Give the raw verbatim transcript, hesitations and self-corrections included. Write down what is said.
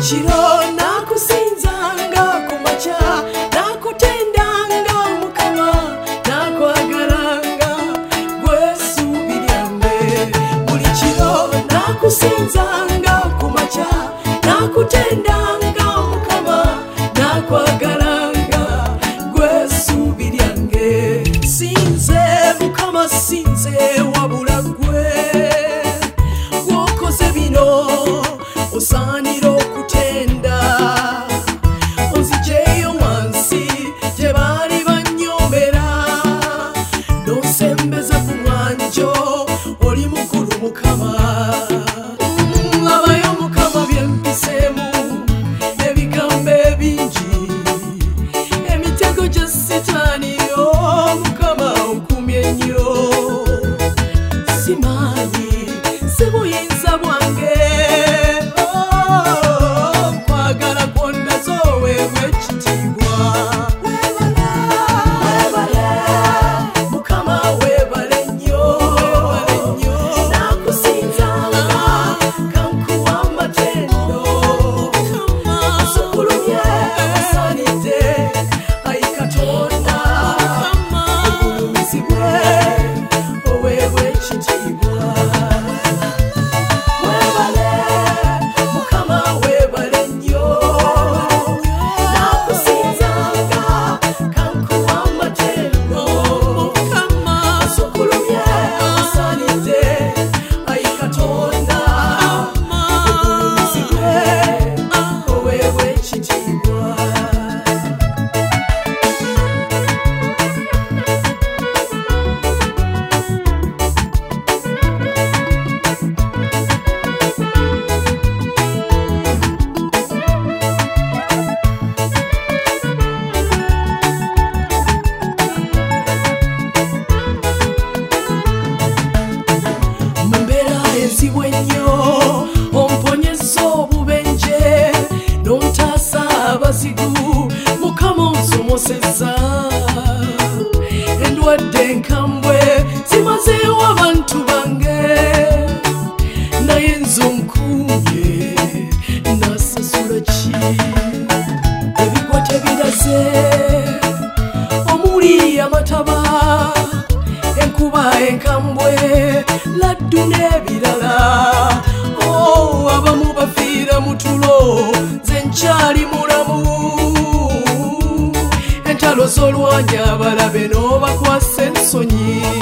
kiro nakusinzanga kumakya nakutendanga Mukama nakwagalanga gwesuubi lyange buli kiro nakusinzanga kumakya nakutendanga Mukama nakwagalanga gwesuubi lyange sinze Mukama sinze wabula gwe gwokoze bino osaanira okutenda onzijeyo wansi gye baali bannyomera n'osembeza ku mwanjo oli mukulu Mukama labayo Mukama byempiseemu ebigambo ebingi emitego gya sitaani yo Mukama okumye nnyo simanyi si buyinza bwange kwagala kwonna zoweebwa ekitiibwa weebale Mukama weebale nnyo nakusinzanga kankuwa amatendo osukulumye osaanidde ayi Katonda ogulumizibwe oweebwa ekitiibwa weebale Mukama weebale nnyo nakusinzanga kankuwa amatendo osukulumye osaanidde ayi Katonda ogulumizibwe oweebwa ekitiibwa. Mumbeera enzibu ennyo omponyeza obubenje n'ontaasa abazigu Mukama onsomosezza endwadde enkambwe zimazeewo abantu bange naye nze onkuumye nasasula ki ebigwa tebiraze omuli amataba enkuba enkambwe laddu n'ebirala oh, abamu bafiira mu tulo nze nkyali mulamu entalo z'olwanya abalabe n'obakwasa ensonyi